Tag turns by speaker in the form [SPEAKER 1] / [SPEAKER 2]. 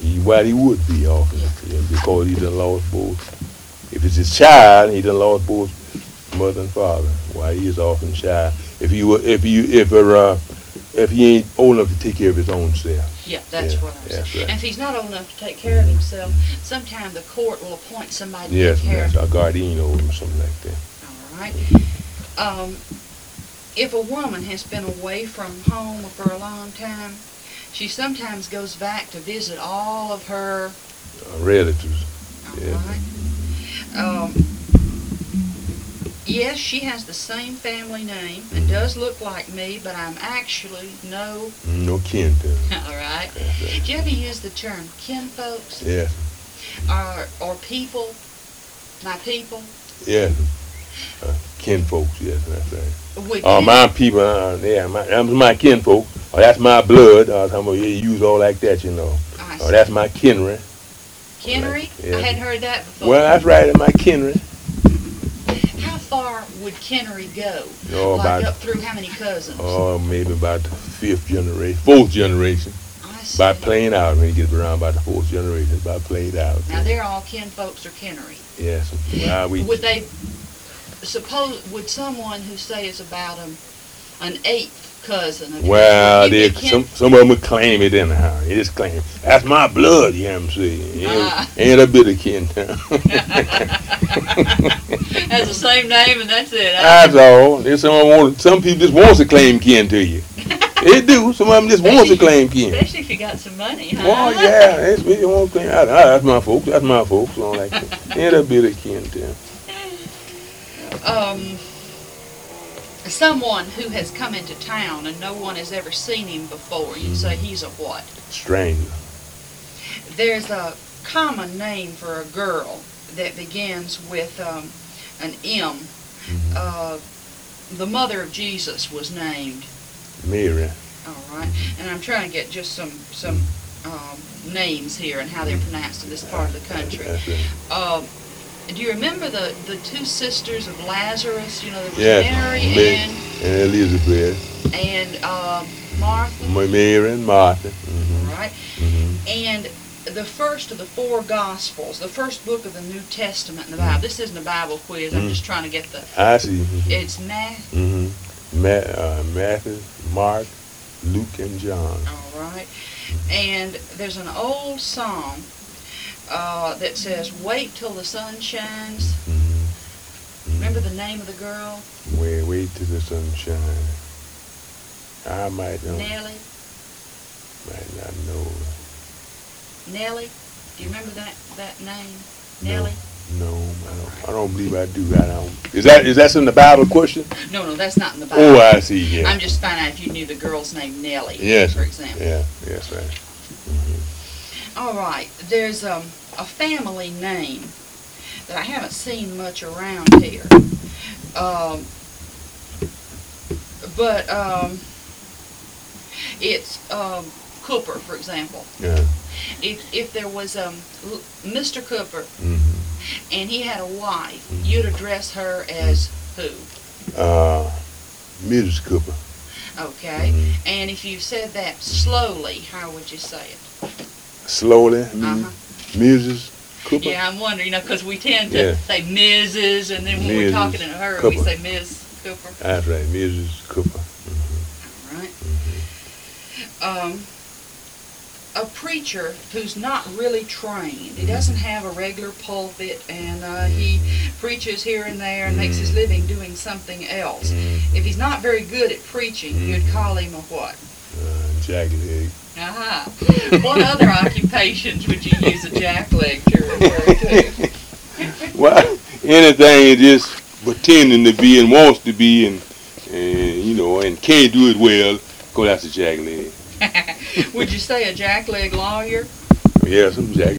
[SPEAKER 1] Well, he would be often, yeah, because he done lost both. If it's his child, he done lost both mother and father. Why he is often shy. If he ain't old enough to take care of his own self.
[SPEAKER 2] Yeah, that's what I'm saying.
[SPEAKER 1] Right.
[SPEAKER 2] And if he's not old enough to take care of himself, sometimes the court will appoint somebody to
[SPEAKER 1] Yes,
[SPEAKER 2] take care of him.
[SPEAKER 1] a guardian over him, something like that.
[SPEAKER 2] All right. If a woman has been away from home for a long time, she sometimes goes back to visit all of her
[SPEAKER 1] relatives.
[SPEAKER 2] All
[SPEAKER 1] Yeah.
[SPEAKER 2] right. Yes, she has the same family name and does look like me, but I'm actually no
[SPEAKER 1] kin to him.
[SPEAKER 2] All right.
[SPEAKER 1] That's right.
[SPEAKER 2] Do you ever use the term kinfolks?
[SPEAKER 1] Yes.
[SPEAKER 2] Or people? My people?
[SPEAKER 1] Yes. Kin folks, yes, that's right.
[SPEAKER 2] Would
[SPEAKER 1] My people, that's my kin folk. Or that's my blood. You use all like that, you know. Or that's my kinry.
[SPEAKER 2] Kinry?
[SPEAKER 1] Yeah.
[SPEAKER 2] I hadn't heard that before.
[SPEAKER 1] Well, that's right, that's my kinry.
[SPEAKER 2] How far would kinry go?
[SPEAKER 1] Oh,
[SPEAKER 2] like up through how many cousins?
[SPEAKER 1] Oh, maybe about the fourth generation.
[SPEAKER 2] I see.
[SPEAKER 1] By playing out, when you get around about the fourth generation, by played out.
[SPEAKER 2] Now they're all kinfolks or kinry.
[SPEAKER 1] Yes. Well,
[SPEAKER 2] would someone who say is about an eighth cousin of
[SPEAKER 1] well,
[SPEAKER 2] yours,
[SPEAKER 1] some of them would claim it anyhow. They just claim, that's my blood, you hear them say. Ain't a bit of kin to them.
[SPEAKER 2] Has the same name and that's it.
[SPEAKER 1] That's all. Some people just want to claim kin to you. They do. Some of them just want to claim kin.
[SPEAKER 2] Especially if you got some money, huh?
[SPEAKER 1] Well, yeah, they want to claim. That's my folks. That's my folks. All like that. Ain't a bit of kin to them.
[SPEAKER 2] Someone who has come into town and no one has ever seen him before, you'd say he's a what?
[SPEAKER 1] Stranger.
[SPEAKER 2] There's a common name for a girl that begins with an M. The mother of Jesus was named
[SPEAKER 1] Mary.
[SPEAKER 2] All right, and I'm trying to get just some names here and how they're pronounced in this part of the country.
[SPEAKER 1] That's right.
[SPEAKER 2] Do you remember the two sisters of Lazarus? You know, there was
[SPEAKER 1] Yes,
[SPEAKER 2] Mary
[SPEAKER 1] and Elizabeth.
[SPEAKER 2] and Martha.
[SPEAKER 1] Mary and Martha. Mm-hmm.
[SPEAKER 2] All right.
[SPEAKER 1] Mm-hmm.
[SPEAKER 2] And the first of the four Gospels, the first book of the New Testament in the Bible. This isn't a Bible quiz. I'm just trying to get the.
[SPEAKER 1] I see. Mm-hmm.
[SPEAKER 2] It's Matthew.
[SPEAKER 1] Mm-hmm. Matthew, Mark, Luke, and John.
[SPEAKER 2] All right. And there's an old song that says, "Wait till the sun shines." Remember the name of the girl?
[SPEAKER 1] Wait till the sun shines. I might know.
[SPEAKER 2] Nellie.
[SPEAKER 1] Might not know.
[SPEAKER 2] Nellie. Do you remember that name? Nellie.
[SPEAKER 1] No, I don't believe I do. Is that in the Bible question?
[SPEAKER 2] No, that's not in the Bible.
[SPEAKER 1] Oh, I see. Yeah.
[SPEAKER 2] I'm just finding out if you knew the girl's name Nellie.
[SPEAKER 1] Yes.
[SPEAKER 2] For example.
[SPEAKER 1] Yeah. Yes, right. Mm-hmm.
[SPEAKER 2] All right. There's a family name that I haven't seen much around here. But it's Cooper, for example.
[SPEAKER 1] Yeah.
[SPEAKER 2] If there was Mr. Cooper and he had a wife, you'd address her as who?
[SPEAKER 1] Mrs. Cooper.
[SPEAKER 2] Okay. And if you said that slowly, how would you say it?
[SPEAKER 1] Slowly? Mrs. Cooper?
[SPEAKER 2] Yeah, I'm wondering, because we tend to say Mrs. and then when we're talking to her, we say Ms. Cooper.
[SPEAKER 1] That's right, Mrs. Cooper.
[SPEAKER 2] All right. A preacher who's not really trained, he doesn't have a regular pulpit, and he preaches here and there and makes his living doing something else. If he's not very good at preaching, you'd call him a what?
[SPEAKER 1] Jackleg.
[SPEAKER 2] What other occupations would you use a jackleg to refer to?
[SPEAKER 1] Well, anything is just pretending to be and wants to be and can't do it well, that's a jackleg.
[SPEAKER 2] Would you say a jackleg lawyer?
[SPEAKER 1] Yes, I'm jackleg.